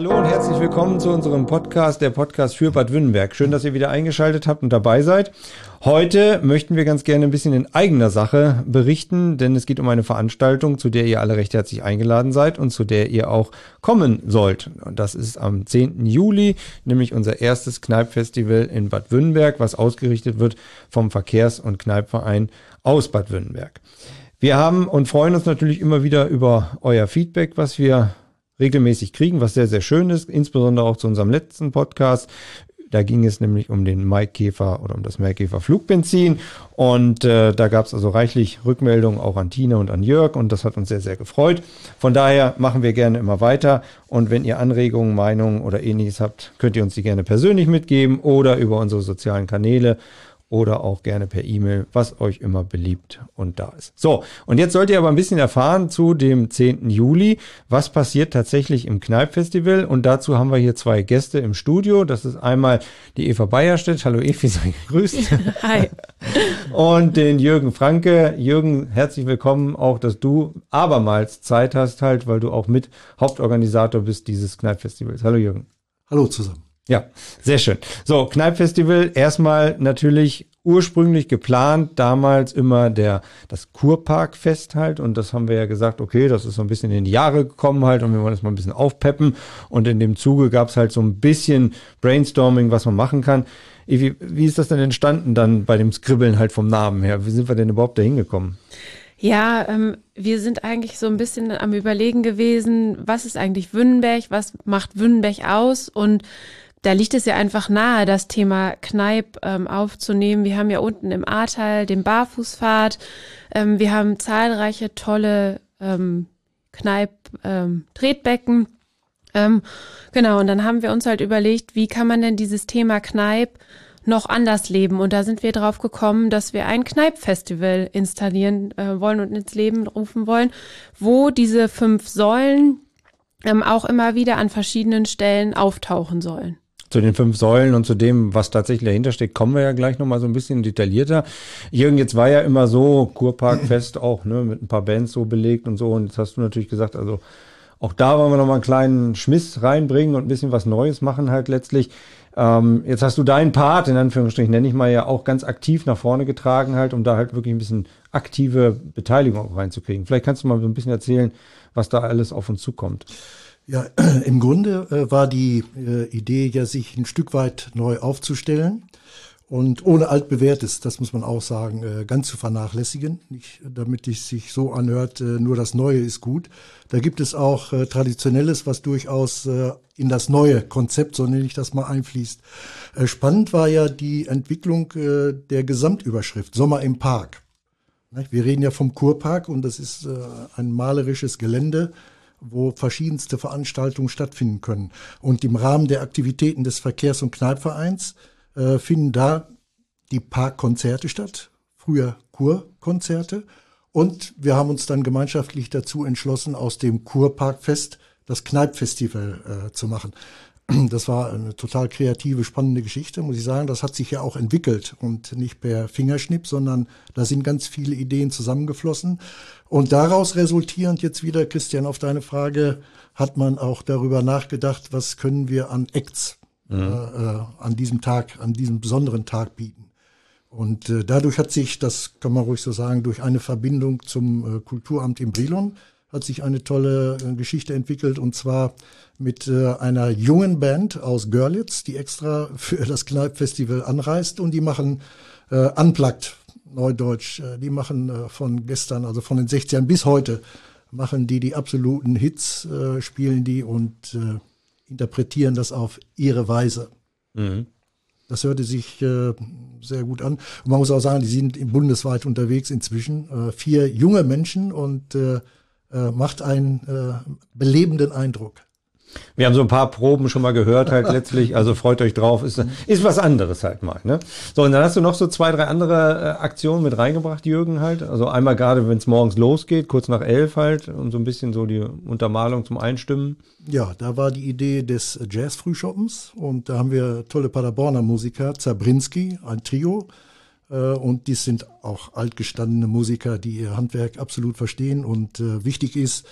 Hallo und herzlich willkommen zu unserem Podcast, der Podcast für Bad Wünnenberg. Schön, dass ihr wieder eingeschaltet habt und dabei seid. Heute möchten wir ganz gerne ein bisschen in eigener Sache berichten, denn es geht um eine Veranstaltung, zu der ihr alle recht herzlich eingeladen seid und zu der ihr auch kommen sollt. Und das ist am 10. Juli, nämlich unser erstes Kneippfestival in Bad Wünnenberg, was ausgerichtet wird vom Verkehrs- und Kneippverein aus Bad Wünnenberg. Wir haben und freuen uns natürlich immer wieder über euer Feedback, was wir regelmäßig kriegen, was sehr, sehr schön ist, insbesondere auch zu unserem letzten Podcast. Da ging es nämlich um den Maikäfer oder um das Maikäfer Flugbenzin und da gab es also reichlich Rückmeldungen auch an Tina und an Jörg und das hat uns sehr, sehr gefreut. Von daher machen wir gerne immer weiter und wenn ihr Anregungen, Meinungen oder Ähnliches habt, könnt ihr uns die gerne persönlich mitgeben oder über unsere sozialen Kanäle oder auch gerne per E-Mail, was euch immer beliebt und da ist. So, und jetzt sollt ihr aber ein bisschen erfahren zu dem 10. Juli, was passiert tatsächlich im Kneippfestival und dazu haben wir hier zwei Gäste im Studio. Das ist einmal die Eva Beierstedt. Hallo Evi, sei gegrüßt. Hi. Und den Jürgen Franke. Jürgen, herzlich willkommen, auch dass du abermals Zeit hast halt, weil du auch mit Hauptorganisator bist dieses Kneippfestivals. Hallo Jürgen. Hallo zusammen. Ja, sehr schön. So, Kneippfestival, erstmal natürlich ursprünglich geplant, damals immer das Kurparkfest halt und das haben wir ja gesagt, okay, das ist so ein bisschen in die Jahre gekommen halt und wir wollen das mal ein bisschen aufpeppen und in dem Zuge gab es halt so ein bisschen Brainstorming, was man machen kann. Wie ist das denn entstanden dann bei dem Skribbeln halt vom Namen her? Wie sind wir denn überhaupt da hingekommen? Ja, wir sind eigentlich so ein bisschen am Überlegen gewesen, was ist eigentlich Wünnenberg, was macht Wünnenberg aus und da liegt es ja einfach nahe, das Thema Kneipp aufzunehmen. Wir haben ja unten im Ahrtal den Barfußpfad. Wir haben zahlreiche tolle Kneipp-Tretbecken. Genau, und dann haben wir uns halt überlegt, wie kann man denn dieses Thema Kneipp noch anders leben? Und da sind wir drauf gekommen, dass wir ein Kneipp-Festival installieren wollen und ins Leben rufen wollen, wo diese 5 Säulen auch immer wieder an verschiedenen Stellen auftauchen sollen. Zu den 5 Säulen und zu dem, was tatsächlich dahinter steckt, kommen wir ja gleich nochmal so ein bisschen detaillierter. Jürgen, jetzt war ja immer so Kurparkfest auch, ne, mit ein paar Bands so belegt und so. Und jetzt hast du natürlich gesagt, also auch da wollen wir nochmal einen kleinen Schmiss reinbringen und ein bisschen was Neues machen halt letztlich. Jetzt hast du deinen Part, in Anführungsstrichen nenne ich mal, ja auch ganz aktiv nach vorne getragen halt, um da halt wirklich ein bisschen aktive Beteiligung auch reinzukriegen. Vielleicht kannst du mal so ein bisschen erzählen, was da alles auf uns zukommt. Ja, im Grunde war die Idee ja, sich ein Stück weit neu aufzustellen und ohne altbewährtes, das muss man auch sagen, ganz zu vernachlässigen, nicht damit es sich so anhört, nur das Neue ist gut. Da gibt es auch Traditionelles, was durchaus in das neue Konzept, so nenne ich das mal, einfließt. Spannend war ja die Entwicklung der Gesamtüberschrift, Sommer im Park. Wir reden ja vom Kurpark und das ist ein malerisches Gelände, wo verschiedenste Veranstaltungen stattfinden können. Und im Rahmen der Aktivitäten des Verkehrs- und Kneippvereins finden da die Parkkonzerte statt, früher Kurkonzerte. Und wir haben uns dann gemeinschaftlich dazu entschlossen, aus dem Kurparkfest das Kneippfestival zu machen. Das war eine total kreative, spannende Geschichte, muss ich sagen. Das hat sich ja auch entwickelt und nicht per Fingerschnipp, sondern da sind ganz viele Ideen zusammengeflossen. Und daraus resultierend jetzt wieder, Christian, auf deine Frage, hat man auch darüber nachgedacht, was können wir an Acts an diesem Tag, an diesem besonderen Tag bieten. Und dadurch hat sich, das kann man ruhig so sagen, durch eine Verbindung zum Kulturamt in Brilon hat sich eine tolle Geschichte entwickelt und zwar mit einer jungen Band aus Görlitz, die extra für das Kneippfestival anreist und die machen Unplugged, Neudeutsch, die machen von gestern, also von den 60ern bis heute, machen die absoluten Hits, spielen die und interpretieren das auf ihre Weise. Mhm. Das hörte sich sehr gut an. Und man muss auch sagen, die sind bundesweit unterwegs inzwischen. 4 junge Menschen und macht einen belebenden Eindruck. Wir haben so ein paar Proben schon mal gehört halt letztlich, also freut euch drauf, ist was anderes halt mal, ne? So, und dann hast du noch so 2, 3 andere Aktionen mit reingebracht, Jürgen halt, also einmal gerade, wenn es morgens losgeht, kurz nach 11 halt und so ein bisschen so die Untermalung zum Einstimmen. Ja, da war die Idee des Jazz-Frühschoppens und da haben wir tolle Paderborner Musiker, Zabrinski, ein Trio, und die sind auch altgestandene Musiker, die ihr Handwerk absolut verstehen und wichtig ist,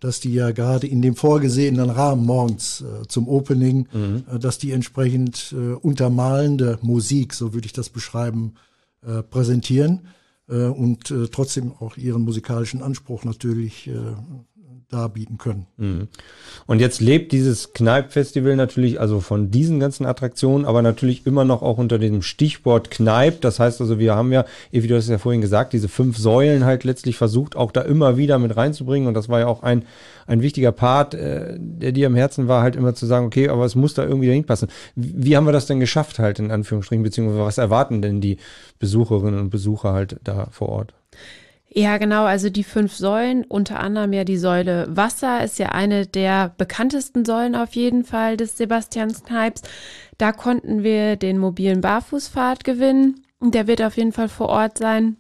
dass die ja gerade in dem vorgesehenen Rahmen morgens zum Opening, dass die entsprechend untermalende Musik, so würde ich das beschreiben, präsentieren und trotzdem auch ihren musikalischen Anspruch natürlich darbieten können. Und jetzt lebt dieses Kneipp-Festival natürlich also von diesen ganzen Attraktionen, aber natürlich immer noch auch unter dem Stichwort Kneipp. Das heißt also, wir haben ja, Evi, du hast es ja vorhin gesagt, diese 5 Säulen halt letztlich versucht, auch da immer wieder mit reinzubringen. Und das war ja auch ein wichtiger Part, der dir am Herzen war, halt immer zu sagen, okay, aber es muss da irgendwie dahin passen. Wie haben wir das denn geschafft halt in Anführungsstrichen, beziehungsweise was erwarten denn die Besucherinnen und Besucher halt da vor Ort? Ja, genau. Also die 5 Säulen, unter anderem ja die Säule Wasser, ist ja eine der bekanntesten Säulen auf jeden Fall des Sebastians Kneips. Da konnten wir den mobilen Barfußpfad gewinnen. Der wird auf jeden Fall vor Ort sein.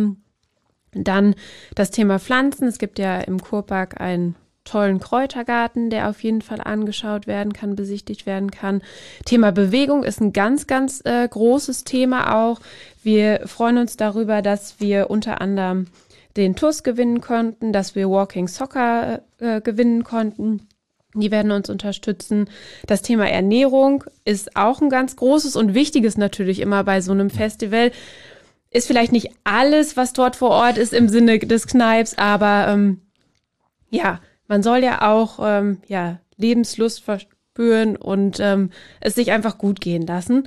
Dann das Thema Pflanzen. Es gibt ja im Kurpark einen tollen Kräutergarten, der auf jeden Fall angeschaut werden kann, besichtigt werden kann. Thema Bewegung ist ein ganz, ganz großes Thema auch. Wir freuen uns darüber, dass wir unter anderem den TUS gewinnen konnten, dass wir Walking Soccer gewinnen konnten. Die werden uns unterstützen. Das Thema Ernährung ist auch ein ganz großes und wichtiges natürlich immer bei so einem Festival. Ist vielleicht nicht alles, was dort vor Ort ist im Sinne des Kneips, aber ja, man soll ja auch Lebenslust verspüren und es sich einfach gut gehen lassen.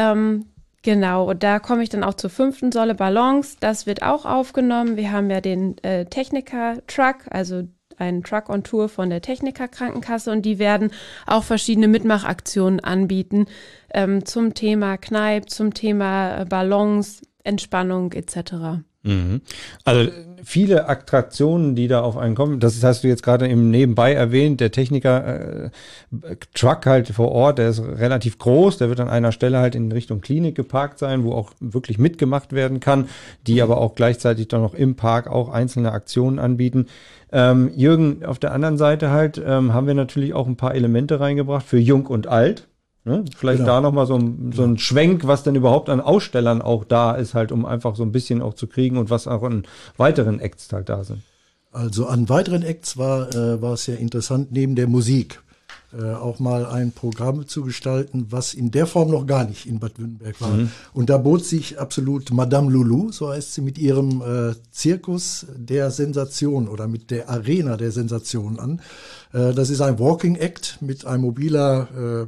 Genau, und da komme ich dann auch zur 5. Säule Balance. Das wird auch aufgenommen. Wir haben ja den Techniker-Truck, also einen Truck on Tour von der Techniker-Krankenkasse und die werden auch verschiedene Mitmachaktionen anbieten zum Thema Kneipp, zum Thema Balance, Entspannung etc. Also viele Attraktionen, die da auf einen kommen, das hast du jetzt gerade eben nebenbei erwähnt, der Techniker Truck halt vor Ort, der ist relativ groß, der wird an einer Stelle halt in Richtung Klinik geparkt sein, wo auch wirklich mitgemacht werden kann, die aber auch gleichzeitig dann noch im Park auch einzelne Aktionen anbieten. Jürgen, auf der anderen Seite halt haben wir natürlich auch ein paar Elemente reingebracht für Jung und Alt. Ne? Vielleicht da nochmal so ein Schwenk, was denn überhaupt an Ausstellern auch da ist, halt, um einfach so ein bisschen auch zu kriegen und was auch an weiteren Acts halt da sind. Also an weiteren Acts war es ja interessant, neben der Musik auch mal ein Programm zu gestalten, was in der Form noch gar nicht in Bad Wünnenberg war. Und da bot sich absolut Madame Loulou, so heißt sie, mit ihrem Zirkus der Sensation oder mit der Arena der Sensation an. Das ist ein Walking Act mit einem mobiler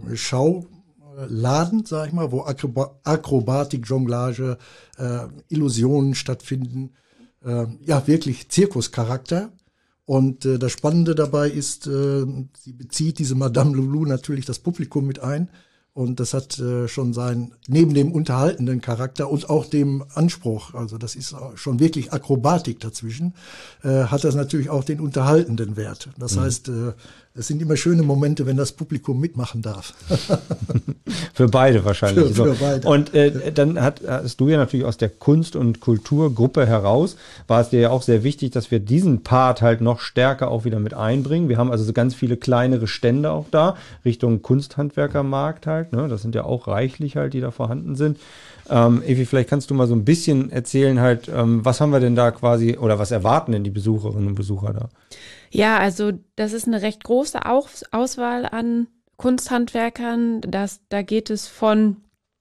Schauladen, sag ich mal, wo Akrobatik, Jonglage, Illusionen stattfinden. Ja, wirklich Zirkuscharakter. Und das Spannende dabei ist, sie bezieht diese Madame Loulou natürlich das Publikum mit ein. Und das hat schon neben dem unterhaltenden Charakter und auch dem Anspruch, also das ist schon wirklich Akrobatik dazwischen, hat das natürlich auch den unterhaltenden Wert. Das heißt, es sind immer schöne Momente, wenn das Publikum mitmachen darf. Für beide wahrscheinlich. Für beide. Und dann hast du ja natürlich aus der Kunst- und Kulturgruppe heraus, war es dir ja auch sehr wichtig, dass wir diesen Part halt noch stärker auch wieder mit einbringen. Wir haben also so ganz viele kleinere Stände auch da, Richtung Kunsthandwerkermarkt halt. Ne? Das sind ja auch reichlich halt, die da vorhanden sind. Evi, vielleicht kannst du mal so ein bisschen erzählen halt, was haben wir denn da quasi oder was erwarten denn die Besucherinnen und Besucher da? Ja, also das ist eine recht große Auswahl an Kunsthandwerkern. Da geht es von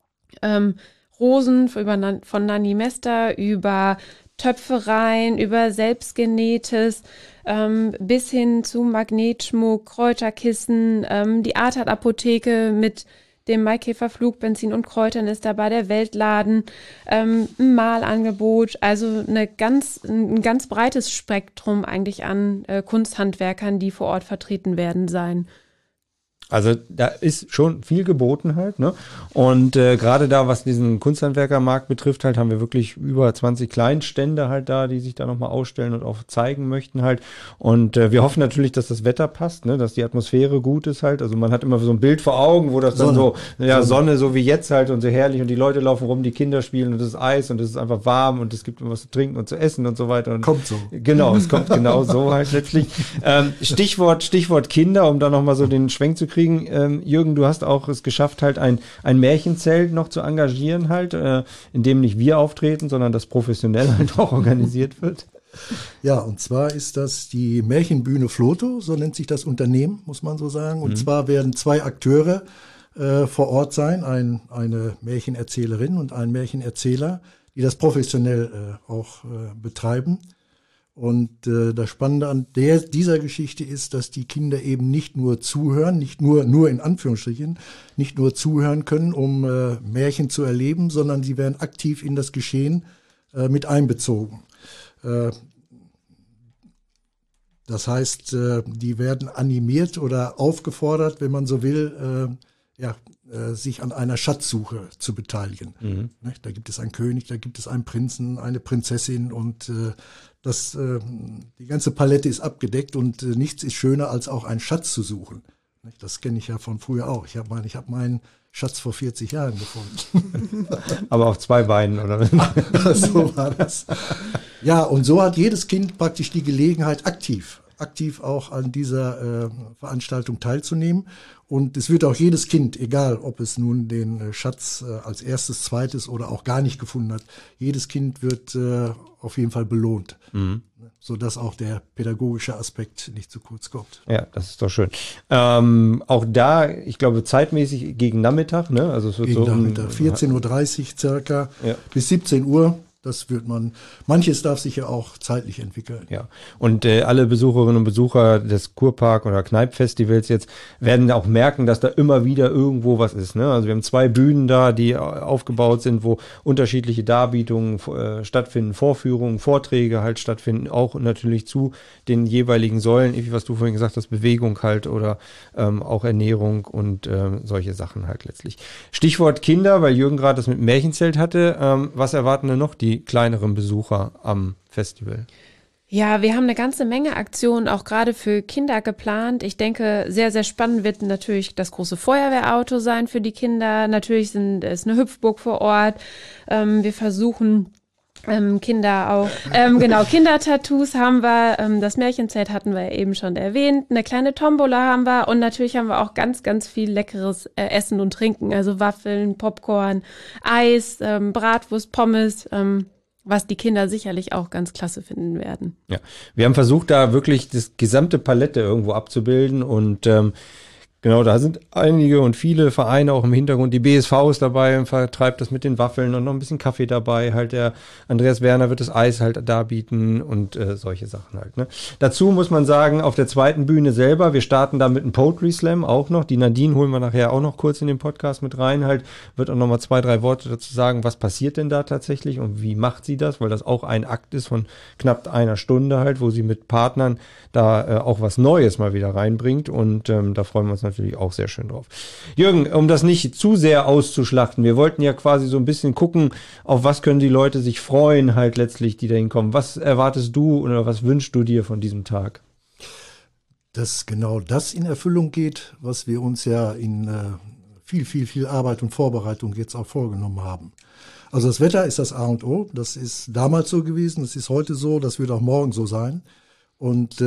Rosen, von Nanni Mester über Töpfereien, über selbstgenähtes, bis hin zu Magnetschmuck, Kräuterkissen, die Artat-Apotheke mit dem Maikäferflug, Benzin und Kräutern ist dabei, der Weltladen, ein Malangebot, also ein ganz breites Spektrum eigentlich an Kunsthandwerkern, die vor Ort vertreten werden sein. Also da ist schon viel geboten halt, ne? Und gerade da, was diesen Kunsthandwerkermarkt betrifft, halt, haben wir wirklich über 20 Kleinstände halt da, die sich da nochmal ausstellen und auch zeigen möchten halt. Und wir hoffen natürlich, dass das Wetter passt, ne? Dass die Atmosphäre gut ist halt. Also man hat immer so ein Bild vor Augen, wo das dann Sonne so wie jetzt halt und so herrlich und die Leute laufen rum, die Kinder spielen und es ist Eis und es ist einfach warm und es gibt was zu trinken und zu essen und so weiter. Und kommt so. Genau, es kommt genau so halt letztlich. Stichwort Kinder, um da nochmal so den Schwenk zu kriegen. Jürgen, du hast auch es geschafft, halt ein Märchenzelt noch zu engagieren halt, in dem nicht wir auftreten, sondern das professionell halt auch organisiert wird. Ja, und zwar ist das die Märchenbühne Floto, so nennt sich das Unternehmen, muss man so sagen. Und zwar werden 2 Akteure vor Ort sein, eine Märchenerzählerin und ein Märchenerzähler, die das professionell auch betreiben. Und das Spannende an dieser Geschichte ist, dass die Kinder eben nicht nur zuhören, nicht nur in Anführungsstrichen, nicht nur zuhören können, um Märchen zu erleben, sondern sie werden aktiv in das Geschehen mit einbezogen. Das heißt, die werden animiert oder aufgefordert, wenn man so will, sich an einer Schatzsuche zu beteiligen. Da gibt es einen König, da gibt es einen Prinzen, eine Prinzessin und die ganze Palette ist abgedeckt und nichts ist schöner, als auch einen Schatz zu suchen. Das kenne ich ja von früher auch. Ich habe meinen Schatz vor 40 Jahren gefunden. Aber auf 2 Beinen, oder? So war das. Ja, und so hat jedes Kind praktisch die Gelegenheit, aktiv auch an dieser Veranstaltung teilzunehmen. Und es wird auch jedes Kind, egal ob es nun den Schatz als erstes, zweites oder auch gar nicht gefunden hat, jedes Kind wird auf jeden Fall belohnt, sodass auch der pädagogische Aspekt nicht zu kurz kommt. Ja, das ist doch schön. Auch da, ich glaube, zeitmäßig gegen Nachmittag, ne? Also es wird gegen so Nachmittag, 14:30 Uhr circa bis 17 Uhr. Das manches darf sich ja auch zeitlich entwickeln. Ja, und alle Besucherinnen und Besucher des Kurpark- oder Kneipp-Festivals jetzt werden auch merken, dass da immer wieder irgendwo was ist. Ne? Also wir haben 2 Bühnen da, die aufgebaut sind, wo unterschiedliche Darbietungen stattfinden, Vorführungen, Vorträge halt stattfinden, auch natürlich zu den jeweiligen Säulen, was du vorhin gesagt hast, Bewegung halt oder auch Ernährung und solche Sachen halt letztlich. Stichwort Kinder, weil Jürgen gerade das mit Märchenzelt hatte. Was erwarten denn noch die kleineren Besucher am Festival? Ja, wir haben eine ganze Menge Aktionen auch gerade für Kinder geplant. Ich denke, sehr, sehr spannend wird natürlich das große Feuerwehrauto sein für die Kinder. Natürlich ist eine Hüpfburg vor Ort. Wir versuchen Kinder auch, Kindertattoos haben wir, das Märchenzelt hatten wir eben schon erwähnt, eine kleine Tombola haben wir und natürlich haben wir auch ganz, ganz viel leckeres Essen und Trinken, also Waffeln, Popcorn, Eis, Bratwurst, Pommes, was die Kinder sicherlich auch ganz klasse finden werden. Ja, wir haben versucht, da wirklich das gesamte Palette irgendwo abzubilden und genau, da sind einige und viele Vereine auch im Hintergrund. Die BSV ist dabei und vertreibt das mit den Waffeln und noch ein bisschen Kaffee dabei. Halt der Andreas Werner wird das Eis halt darbieten und solche Sachen halt. Ne? Dazu muss man sagen, auf der zweiten Bühne selber, wir starten da mit einem Poetry Slam auch noch. Die Nadine holen wir nachher auch noch kurz in den Podcast mit rein. Halt wird auch noch mal 2, 3 Worte dazu sagen, was passiert denn da tatsächlich und wie macht sie das, weil das auch ein Akt ist von knapp 1 Stunde halt, wo sie mit Partnern da auch was Neues mal wieder reinbringt und da freuen wir uns natürlich auch sehr schön drauf. Jürgen, um das nicht zu sehr auszuschlachten, wir wollten ja quasi so ein bisschen gucken, auf was können die Leute sich freuen halt letztlich, die da hinkommen. Was erwartest du oder was wünschst du dir von diesem Tag? Dass genau das in Erfüllung geht, was wir uns ja in viel Arbeit und Vorbereitung jetzt auch vorgenommen haben. Also das Wetter ist das A und O, das ist damals so gewesen, das ist heute so, das wird auch morgen so sein. Und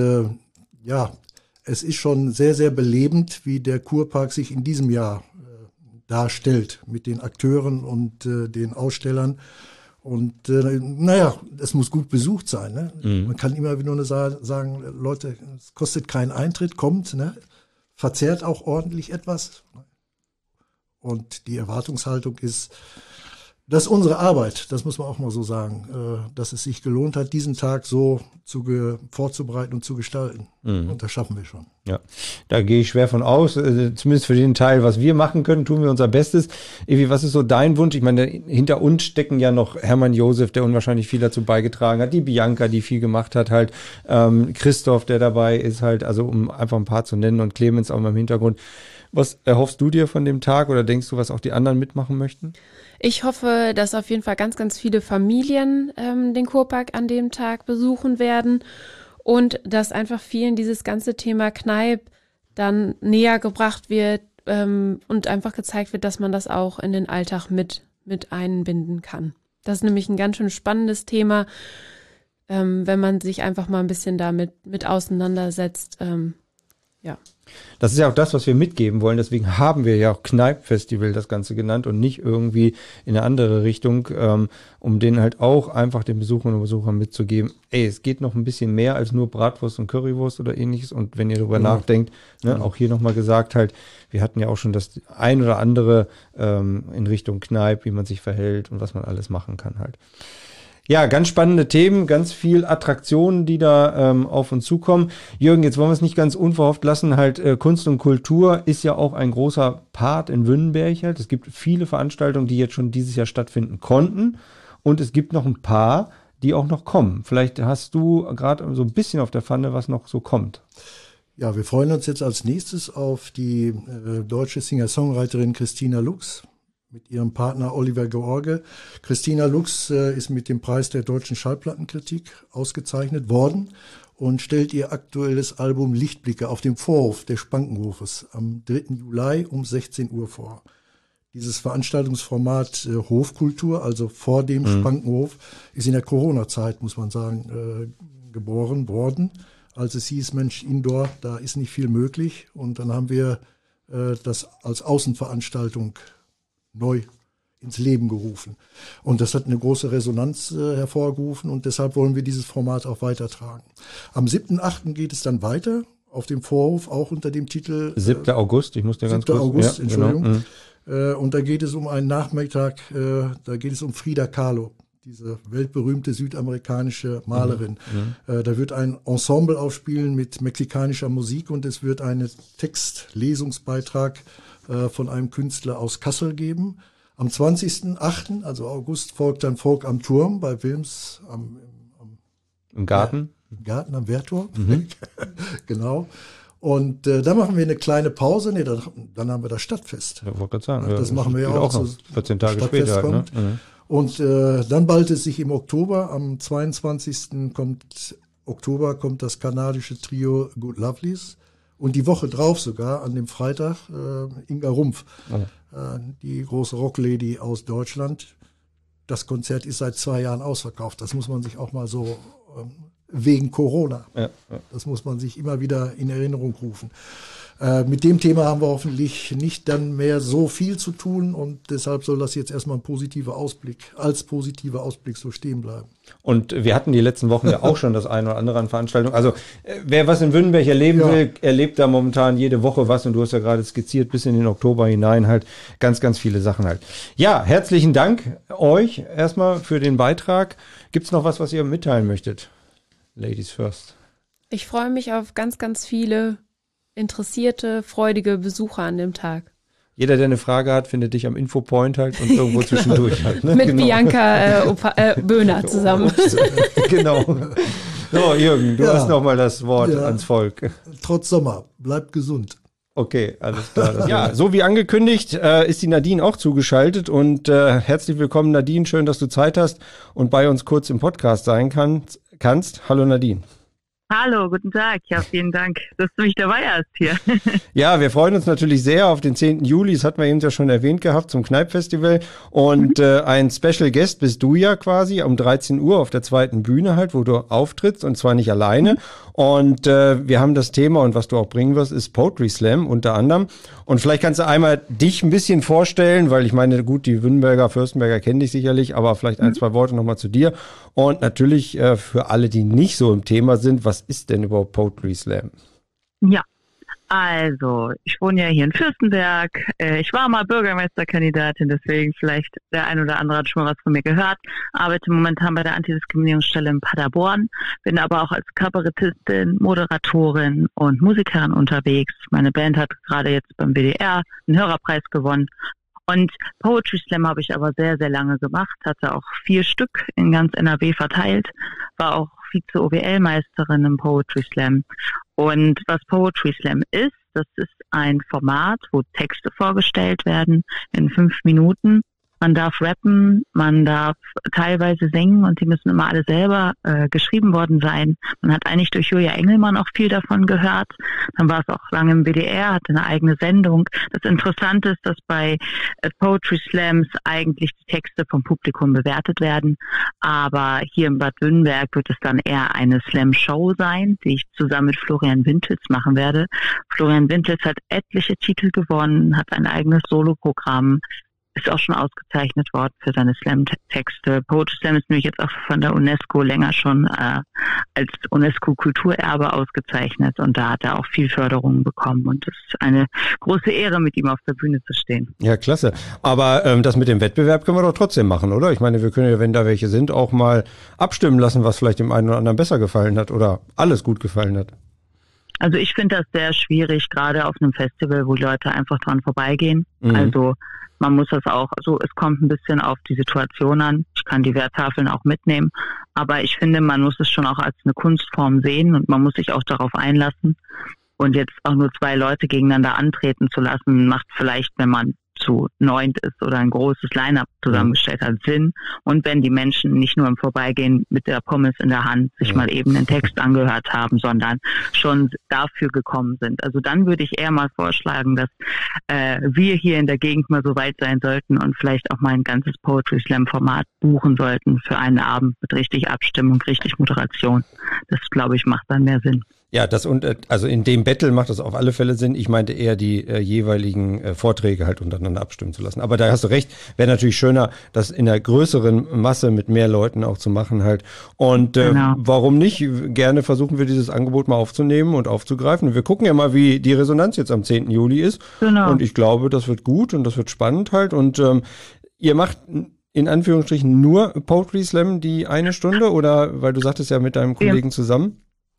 es ist schon sehr, sehr belebend, wie der Kurpark sich in diesem Jahr darstellt mit den Akteuren und den Ausstellern. Und es muss gut besucht sein. Ne? Man kann immer wieder nur sagen, Leute, es kostet keinen Eintritt, kommt, ne? Verzehrt auch ordentlich etwas. Und die Erwartungshaltung ist, dass unsere Arbeit, das muss man auch mal so sagen, dass es sich gelohnt hat, diesen Tag so vorzubereiten und zu gestalten. Und das schaffen wir schon. Ja, da gehe ich schwer von aus. Zumindest für den Teil, was wir machen können, tun wir unser Bestes. Evi, was ist so dein Wunsch? Ich meine, hinter uns stecken ja noch Hermann Josef, der unwahrscheinlich viel dazu beigetragen hat, die Bianca, die viel gemacht hat, halt Christoph, der dabei ist halt, also um einfach ein paar zu nennen und Clemens auch mal im Hintergrund. Was erhoffst du dir von dem Tag oder denkst du, was auch die anderen mitmachen möchten? Ich hoffe, dass auf jeden Fall ganz, ganz viele Familien den Kurpark an dem Tag besuchen werden und dass einfach vielen dieses ganze Thema Kneipp dann näher gebracht wird und einfach gezeigt wird, dass man das auch in den Alltag mit einbinden kann. Das ist nämlich ein ganz schön spannendes Thema, wenn man sich einfach mal ein bisschen damit mit auseinandersetzt, ja. Das ist ja auch das, was wir mitgeben wollen. Deswegen haben wir ja auch Kneipp-Festival das Ganze genannt und nicht irgendwie in eine andere Richtung, um denen halt auch einfach den Besucherinnen und Besuchern mitzugeben, es geht noch ein bisschen mehr als nur Bratwurst und Currywurst oder ähnliches. Und wenn ihr darüber nachdenkt, auch hier nochmal gesagt halt, wir hatten ja auch schon das ein oder andere in Richtung Kneipp, wie man sich verhält und was man alles machen kann halt. Ja, ganz spannende Themen, ganz viel Attraktionen, die da auf uns zukommen. Jürgen, jetzt wollen wir es nicht ganz unverhofft lassen, halt Kunst und Kultur ist ja auch ein großer Part in Wünnenberg halt. Es gibt viele Veranstaltungen, die jetzt schon dieses Jahr stattfinden konnten und es gibt noch ein paar, die auch noch kommen. Vielleicht hast du gerade so ein bisschen auf der Pfanne, was noch so kommt. Ja, wir freuen uns jetzt als nächstes auf die deutsche Singer-Songwriterin Christina Lux mit ihrem Partner Oliver George. Christina Lux ist mit dem Preis der deutschen Schallplattenkritik ausgezeichnet worden und stellt ihr aktuelles Album Lichtblicke auf dem Vorhof des Spankenhofes am 3. Juli um 16 Uhr vor. Dieses Veranstaltungsformat Hofkultur, also vor dem Spankenhof, ist in der Corona-Zeit, muss man sagen, geboren worden. Als es hieß, Mensch, Indoor, da ist nicht viel möglich. Und dann haben wir das als Außenveranstaltung neu ins Leben gerufen. Und das hat eine große Resonanz hervorgerufen und deshalb wollen wir dieses Format auch weitertragen. Am 7.8. geht es dann weiter auf dem Vorhof, auch unter dem Titel 7. August, ich muss dir ganz kurz... 7. August, ja, Entschuldigung. Genau. Und da geht es um einen Nachmittag, da geht es um Frida Kahlo, diese weltberühmte südamerikanische Malerin. Da wird ein Ensemble aufspielen mit mexikanischer Musik und es wird einen Textlesungsbeitrag von einem Künstler aus Kassel geben. Am 20.8., also August, folgt dann Folk am Turm bei Wilms im Garten. Im Garten am Wehrturm. Genau. Und dann machen wir eine kleine Pause. Dann haben wir das Stadtfest. Ja, wollte gerade sagen. Das machen wir ja auch noch 14 Tage später. Halt, ne? Und dann ballt es sich im Oktober. Am 22. Oktober kommt das kanadische Trio Good Lovelies. Und die Woche drauf sogar, an dem Freitag, Inga Rumpf, die große Rocklady aus Deutschland. Das Konzert ist seit 2 Jahren ausverkauft. Das muss man sich auch mal so, wegen Corona, das muss man sich immer wieder in Erinnerung rufen. Mit dem Thema haben wir hoffentlich nicht dann mehr so viel zu tun und deshalb soll das jetzt erstmal als positiver Ausblick so stehen bleiben. Und wir hatten die letzten Wochen ja auch schon das eine oder andere an Veranstaltungen. Also wer was in Wünnenberg erleben will, erlebt da momentan jede Woche was und du hast ja gerade skizziert bis in den Oktober hinein halt ganz, ganz viele Sachen halt. Ja, herzlichen Dank euch erstmal für den Beitrag. Gibt's noch was ihr mitteilen möchtet? Ladies first. Ich freue mich auf ganz, ganz viele interessierte, freudige Besucher an dem Tag. Jeder, der eine Frage hat, findet dich am Infopoint halt und irgendwo zwischendurch halt. Ne? Mit genau. Bianca Böhner zusammen. Genau. So, Jürgen, du hast nochmal das Wort ans Volk. Trotz Sommer, bleibt gesund. Okay, alles klar. Ja, so wie angekündigt ist die Nadine auch zugeschaltet und herzlich willkommen Nadine, schön, dass du Zeit hast und bei uns kurz im Podcast sein kannst. Hallo Nadine. Hallo, guten Tag. Ja, vielen Dank, dass du mich dabei hast hier. Ja, wir freuen uns natürlich sehr auf den 10. Juli. Das hatten wir eben ja schon erwähnt gehabt zum Kneipp-Festival. Und ein Special Guest bist du ja quasi um 13 Uhr auf der zweiten Bühne halt, wo du auftrittst und zwar nicht alleine. Und wir haben das Thema und was du auch bringen wirst, ist Poetry Slam unter anderem. Und vielleicht kannst du einmal dich ein bisschen vorstellen, weil ich meine, gut, die Wünnenberger, Fürstenberger kennen dich sicherlich, aber vielleicht 1, 2 Worte nochmal zu dir. Und natürlich für alle, die nicht so im Thema sind, was ist denn überhaupt Poetry Slam? Ja, also ich wohne ja hier in Fürstenberg. Ich war mal Bürgermeisterkandidatin, deswegen vielleicht der ein oder andere hat schon mal was von mir gehört. Arbeite momentan bei der Antidiskriminierungsstelle in Paderborn, bin aber auch als Kabarettistin, Moderatorin und Musikerin unterwegs. Meine Band hat gerade jetzt beim WDR einen Hörerpreis gewonnen. Und Poetry Slam habe ich aber sehr, sehr lange gemacht, hatte auch 4 Stück in ganz NRW verteilt, war auch Vize-OWL-Meisterin im Poetry Slam. Und was Poetry Slam ist, das ist ein Format, wo Texte vorgestellt werden in 5 Minuten. Man darf rappen, man darf teilweise singen und die müssen immer alle selber geschrieben worden sein. Man hat eigentlich durch Julia Engelmann auch viel davon gehört. Dann war es auch lange im WDR, hatte eine eigene Sendung. Das Interessante ist, dass bei Poetry Slams eigentlich die Texte vom Publikum bewertet werden. Aber hier in Bad Wünnberg wird es dann eher eine Slam-Show sein, die ich zusammen mit Florian Wintels machen werde. Florian Wintels hat etliche Titel gewonnen, hat ein eigenes Soloprogramm, ist auch schon ausgezeichnet worden für seine Slam-Texte. Poetry Slam ist nämlich jetzt auch von der UNESCO länger schon als UNESCO-Kulturerbe ausgezeichnet und da hat er auch viel Förderung bekommen und es ist eine große Ehre, mit ihm auf der Bühne zu stehen. Ja, klasse. Aber das mit dem Wettbewerb können wir doch trotzdem machen, oder? Ich meine, wir können ja, wenn da welche sind, auch mal abstimmen lassen, was vielleicht dem einen oder anderen besser gefallen hat oder alles gut gefallen hat. Also ich finde das sehr schwierig, gerade auf einem Festival, wo Leute einfach dran vorbeigehen. Mhm. Also man muss das auch, also es kommt ein bisschen auf die Situation an. Ich kann die Werttafeln auch mitnehmen, aber ich finde, man muss es schon auch als eine Kunstform sehen und man muss sich auch darauf einlassen. Und jetzt auch nur 2 Leute gegeneinander antreten zu lassen, macht vielleicht, wenn man zu 9 ist oder ein großes Line-Up zusammengestellt hat, Sinn. Und wenn die Menschen nicht nur im Vorbeigehen mit der Pommes in der Hand sich mal eben den Text angehört haben, sondern schon dafür gekommen sind. Also dann würde ich eher mal vorschlagen, dass wir hier in der Gegend mal so weit sein sollten und vielleicht auch mal ein ganzes Poetry Slam Format buchen sollten für einen Abend mit richtig Abstimmung, richtig Moderation. Das, glaube ich, macht dann mehr Sinn. Ja, also in dem Battle macht das auf alle Fälle Sinn. Ich meinte eher die jeweiligen Vorträge halt untereinander abstimmen zu lassen. Aber da hast du recht, wäre natürlich schöner, das in einer größeren Masse mit mehr Leuten auch zu machen halt. Und genau. Warum nicht? Gerne versuchen wir dieses Angebot mal aufzunehmen und aufzugreifen. Wir gucken ja mal, wie die Resonanz jetzt am 10. Juli ist. Genau. Und ich glaube, das wird gut und das wird spannend halt. Und ihr macht in Anführungsstrichen nur Poetry Slam die eine Stunde oder, weil du sagtest ja mit deinem Kollegen zusammen?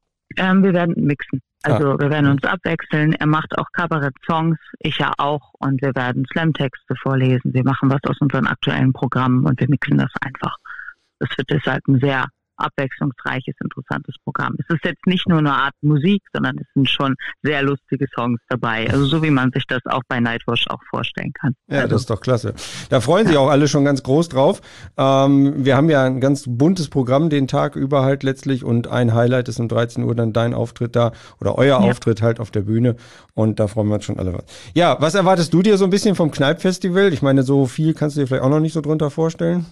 Wir werden mixen. Also wir werden uns abwechseln. Er macht auch Kabarett-Songs, ich ja auch. Und wir werden Slam-Texte vorlesen. Wir machen was aus unseren aktuellen Programmen und wir mixen das einfach. Das wird deshalb ein sehr abwechslungsreiches, interessantes Programm. Es ist jetzt nicht nur eine Art Musik, sondern es sind schon sehr lustige Songs dabei. Also so wie man sich das auch bei Nightwash auch vorstellen kann. Ja, also, das ist doch klasse. Da freuen sich auch alle schon ganz groß drauf. Wir haben ja ein ganz buntes Programm den Tag über halt letztlich und ein Highlight ist um 13 Uhr dann dein Auftritt da oder euer Auftritt halt auf der Bühne und da freuen wir uns schon alle was. Ja, was erwartest du dir so ein bisschen vom Kneipp-Festival? Ich meine, so viel kannst du dir vielleicht auch noch nicht so drunter vorstellen?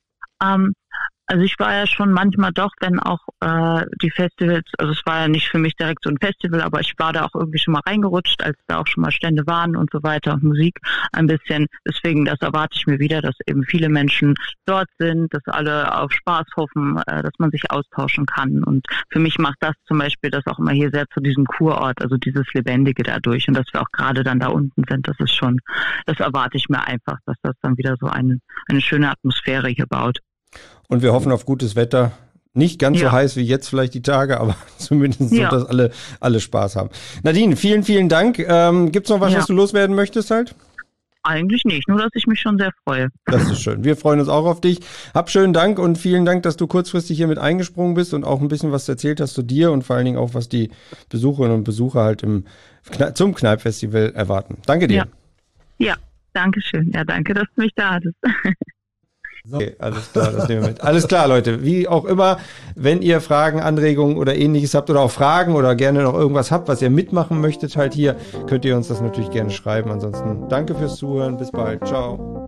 Also ich war ja schon manchmal doch, wenn auch die Festivals, also es war ja nicht für mich direkt so ein Festival, aber ich war da auch irgendwie schon mal reingerutscht, als da auch schon mal Stände waren und so weiter und Musik ein bisschen. Deswegen, das erwarte ich mir wieder, dass eben viele Menschen dort sind, dass alle auf Spaß hoffen, dass man sich austauschen kann. Und für mich macht das zum Beispiel das auch immer hier sehr zu diesem Kurort, also dieses Lebendige dadurch. Und dass wir auch gerade dann da unten sind, das ist schon, das erwarte ich mir einfach, dass das dann wieder so eine schöne Atmosphäre hier baut. Und wir hoffen auf gutes Wetter. Nicht ganz so heiß wie jetzt vielleicht die Tage, aber zumindest so, dass alle Spaß haben. Nadine, vielen, vielen Dank. Gibt's noch was du loswerden möchtest halt? Eigentlich nicht, nur dass ich mich schon sehr freue. Das ist schön. Wir freuen uns auch auf dich. Hab schönen Dank und vielen Dank, dass du kurzfristig hier mit eingesprungen bist und auch ein bisschen was erzählt hast zu dir und vor allen Dingen auch, was die Besucherinnen und Besucher halt zum Kneipp-Festival erwarten. Danke dir. Ja, danke schön. Ja, danke, dass du mich da hattest. Okay, alles klar, das nehmen wir mit. Alles klar, Leute. Wie auch immer, wenn ihr Fragen, Anregungen oder Ähnliches habt oder auch Fragen oder gerne noch irgendwas habt, was ihr mitmachen möchtet halt hier, könnt ihr uns das natürlich gerne schreiben. Ansonsten danke fürs Zuhören. Bis bald. Ciao.